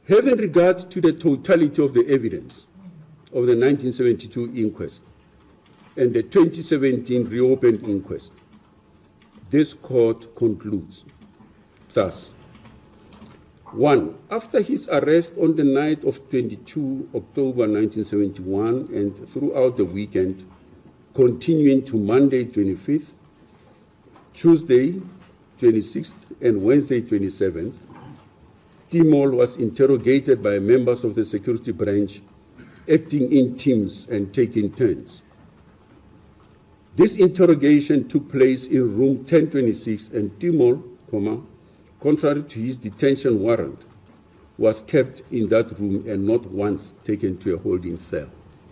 Having regard to the totality of the evidence of the 1972 inquest and the 2017 reopened inquest, this court concludes thus. 1. After his arrest on the night of 22 October 1971 and throughout the weekend, continuing to Monday 25th, Tuesday 26th, and Wednesday 27th, Timol was interrogated by members of the security branch, acting in teams and taking turns. This interrogation took place in room 1026, and Timol, contrary to his detention warrant, was kept in that room and not once taken to a holding cell.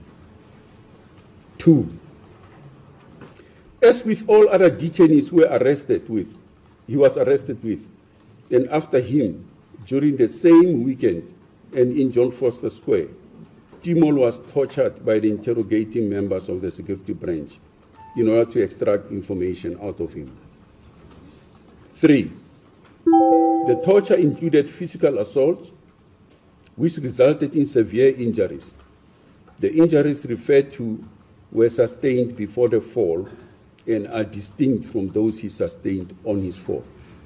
2. As with all other detainees who he was arrested with, and after him, during the same weekend and in John Foster Square, Timol was tortured by the interrogating members of the security branch in order to extract information out of him. 3. The torture included physical assault, which resulted in severe injuries. The injuries referred to were sustained before the fall and are distinct from those he sustained on his fall.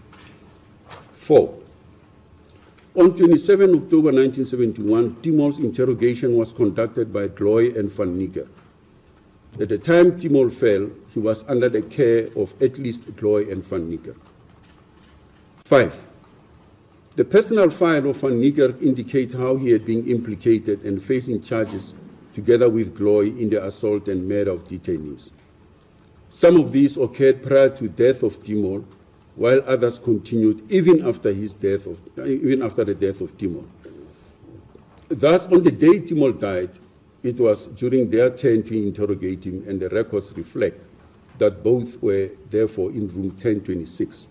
4. On 27 October 1971, Timol's interrogation was conducted by Gloy and Van Nieker. At the time Timol fell, he was under the care of at least Gloy and Van Nieker. 5. The personal file of Van Nieker indicates how he had been implicated and facing charges together with Gloy in the assault and murder of detainees. Some of these occurred prior to the death of Timol, while others continued even after the death of Timol. Thus, on the day Timol died, it was during their turn to interrogate him, and the records reflect that both were therefore in room 1026.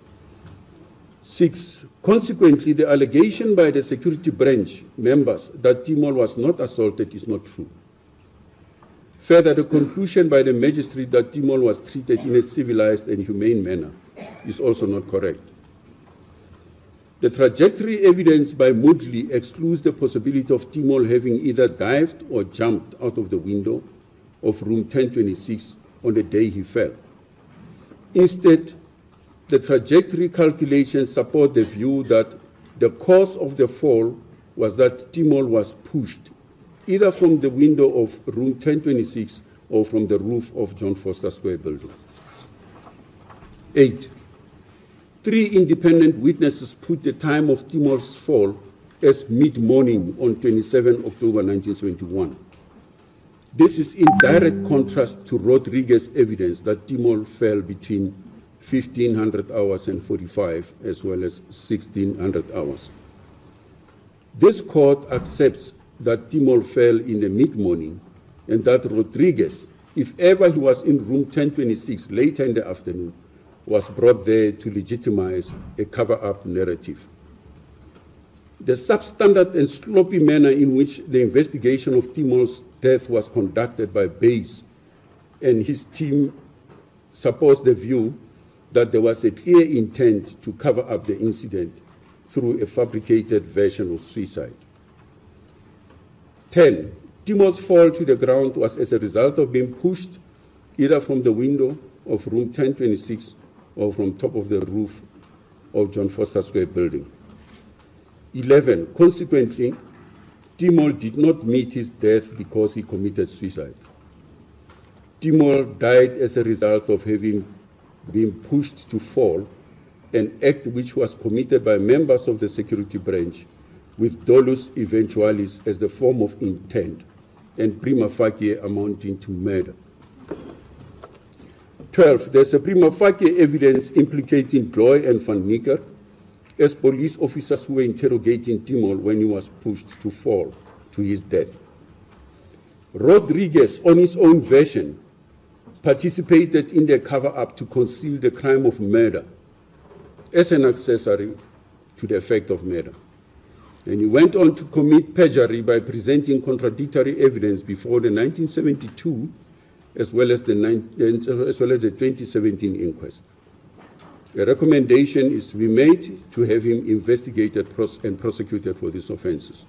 6. Consequently, the allegation by the security branch members that Timol was not assaulted is not true. Further, the conclusion by the magistrate that Timol was treated in a civilized and humane manner is also not correct. The trajectory evidence by Moodley excludes the possibility of Timol having either dived or jumped out of the window of room 1026 on the day he fell. Instead, the trajectory calculations support the view that the cause of the fall was that Timol was pushed either from the window of room 1026 or from the roof of John Foster Square building. 8. 3 independent witnesses put the time of Timol's fall as mid-morning on 27 October 1971. This is in direct contrast to Rodriguez's evidence that Timol fell between 1500 hours and 45, as well as 1600 hours. This court accepts that Timol fell in the mid-morning and that Rodriguez, if ever he was in room 1026 later in the afternoon, was brought there to legitimize a cover-up narrative. The substandard and sloppy manner in which the investigation of Timol's death was conducted by Bays and his team supports the view that there was a clear intent to cover up the incident through a fabricated version of suicide. 10. Timol's fall to the ground was as a result of being pushed either from the window of room 1026 or from top of the roof of John Foster Square building. 11. Consequently, Timol did not meet his death because he committed suicide. Timol died as a result of having been pushed to fall, an act which was committed by members of the security branch with dolus eventualis as the form of intent and prima facie amounting to murder. 12. There's a prima facie evidence implicating Gloy and Van Nieker as police officers who were interrogating Timol when he was pushed to fall to his death. Rodriguez, on his own version, participated in the cover-up to conceal the crime of murder as an accessory to the effect of murder. And he went on to commit perjury by presenting contradictory evidence before the 1972 as well as the 2017 inquest. A recommendation is to be made to have him investigated and prosecuted for these offenses.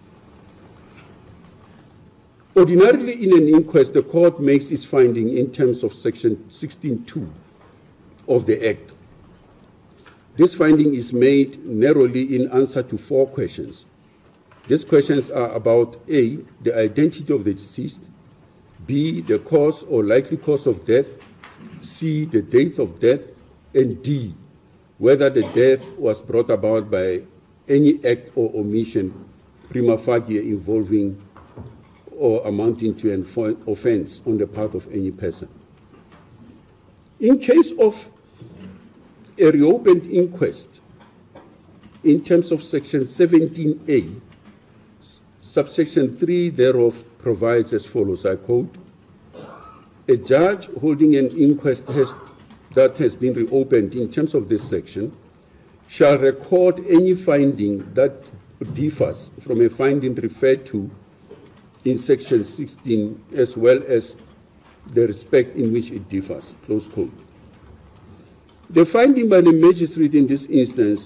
Ordinarily, in an inquest, the court makes its finding in terms of Section 16(2) of the Act. This finding is made narrowly in answer to 4 questions. These questions are about A, the identity of the deceased, B, the cause or likely cause of death, C, the date of death, and D, whether the death was brought about by any act or omission prima facie involving or amounting to an offense on the part of any person. In case of a reopened inquest, in terms of Section 17A, subsection 3 thereof provides as follows, I quote, "A judge holding an inquest that has been reopened in terms of this section shall record any finding that differs from a finding referred to in Section 16, as well as the respect in which it differs," close quote. The finding by the magistrate in this instance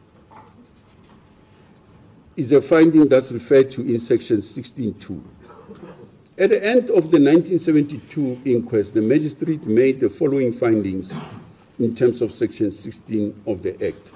is a finding that's referred to in Section 16(2). At the end of the 1972 inquest, the magistrate made the following findings in terms of Section 16 of the Act.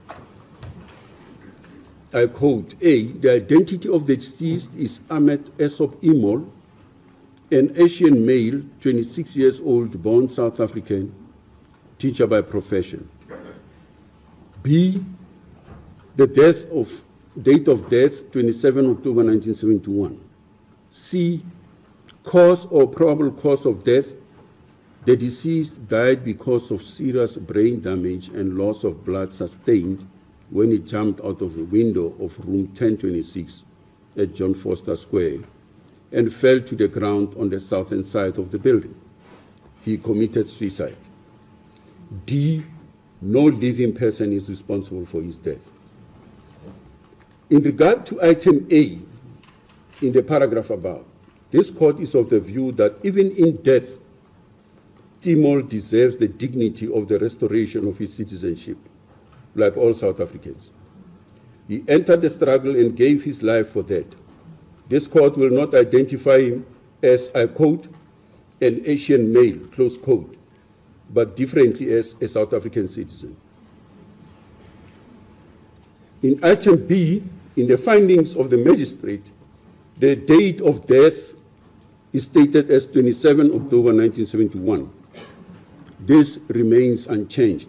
I quote, A, the identity of the deceased is Ahmed Esop Imol, an Asian male, 26 years old, born South African, teacher by profession. B, the date of death, 27 October 1971. C, cause or probable cause of death, the deceased died because of serious brain damage and loss of blood sustained when he jumped out of the window of room 1026 at John Foster Square and fell to the ground on the southern side of the building. He committed suicide. D, no living person is responsible for his death. In regard to item A in the paragraph above, this court is of the view that even in death, Timol deserves the dignity of the restoration of his citizenship, like all South Africans. He entered the struggle and gave his life for that. This court will not identify him as, I quote, an Asian male, close quote, but differently as a South African citizen. In item B, in the findings of the magistrate, the date of death is stated as 27 October 1971. This remains unchanged.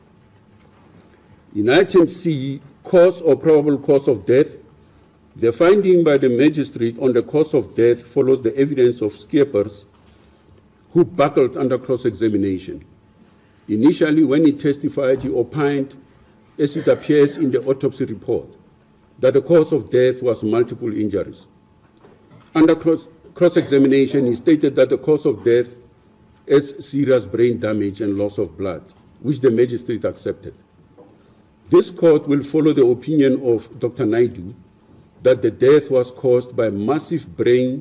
In item C, cause or probable cause of death, the finding by the magistrate on the cause of death follows the evidence of Skeepers, who buckled under cross-examination. Initially, when he testified, he opined, as it appears in the autopsy report, that the cause of death was multiple injuries. Under cross-examination, he stated that the cause of death is serious brain damage and loss of blood, which the magistrate accepted. This court will follow the opinion of Dr. Naidu that the death was caused by massive head,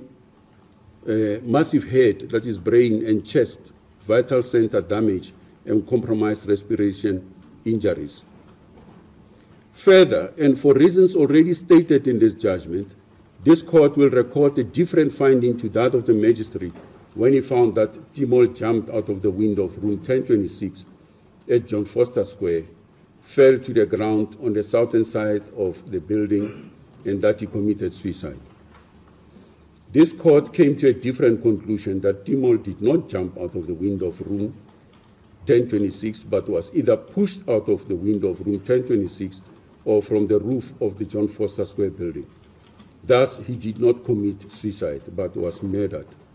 that is brain and chest, vital center damage, and compromised respiration injuries. Further, and for reasons already stated in this judgment, this court will record a different finding to that of the magistrate when he found that Timol jumped out of the window of room 1026 at John Foster Square, fell to the ground on the southern side of the building, and that he committed suicide. This court came to a different conclusion, that Timol did not jump out of the window of room 1026, but was either pushed out of the window of room 1026 or from the roof of the John Foster Square building. Thus, he did not commit suicide, but was murdered.